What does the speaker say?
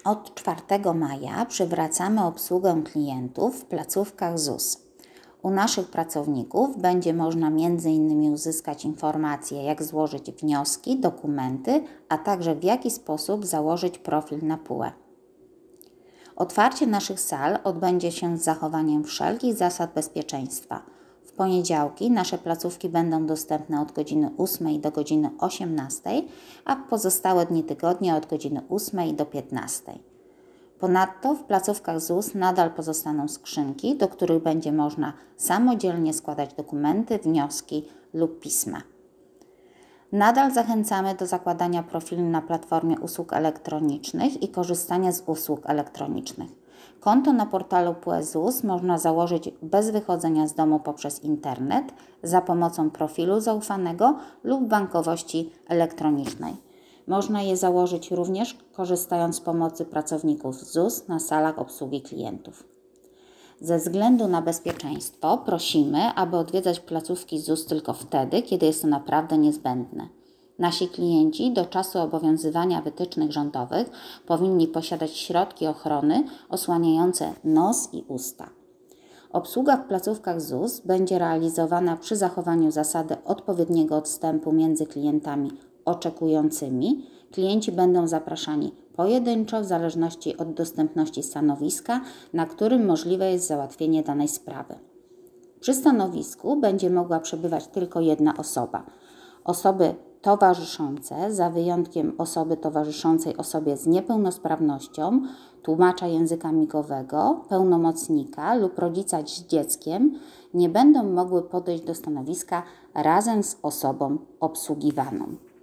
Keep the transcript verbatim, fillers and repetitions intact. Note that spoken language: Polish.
Od czwartego maja przywracamy obsługę klientów w placówkach Z U S. U naszych pracowników będzie można między innymi uzyskać informacje, jak złożyć wnioski, dokumenty, a także w jaki sposób założyć profil na P U E. Otwarcie naszych sal odbędzie się z zachowaniem wszelkich zasad bezpieczeństwa. W poniedziałki nasze placówki będą dostępne od godziny ósmej do godziny osiemnastej, a w pozostałe dni tygodnia od godziny ósmej do piętnastej. Ponadto w placówkach Z U S nadal pozostaną skrzynki, do których będzie można samodzielnie składać dokumenty, wnioski lub pisma. Nadal zachęcamy do zakładania profilu na platformie usług elektronicznych i korzystania z usług elektronicznych. Konto na portalu P U E Z U S można założyć bez wychodzenia z domu poprzez internet, za pomocą profilu zaufanego lub bankowości elektronicznej. Można je założyć również korzystając z pomocy pracowników Z U S na salach obsługi klientów. Ze względu na bezpieczeństwo prosimy, aby odwiedzać placówki Z U S tylko wtedy, kiedy jest to naprawdę niezbędne. Nasi klienci do czasu obowiązywania wytycznych rządowych powinni posiadać środki ochrony osłaniające nos i usta. Obsługa w placówkach Z U S będzie realizowana przy zachowaniu zasady odpowiedniego odstępu między klientami oczekującymi. Klienci będą zapraszani pojedynczo w zależności od dostępności stanowiska, na którym możliwe jest załatwienie danej sprawy. Przy stanowisku będzie mogła przebywać tylko jedna osoba. Osoby towarzyszące, za wyjątkiem osoby towarzyszącej osobie z niepełnosprawnością, tłumacza języka migowego, pełnomocnika lub rodzica z dzieckiem, nie będą mogły podejść do stanowiska razem z osobą obsługiwaną.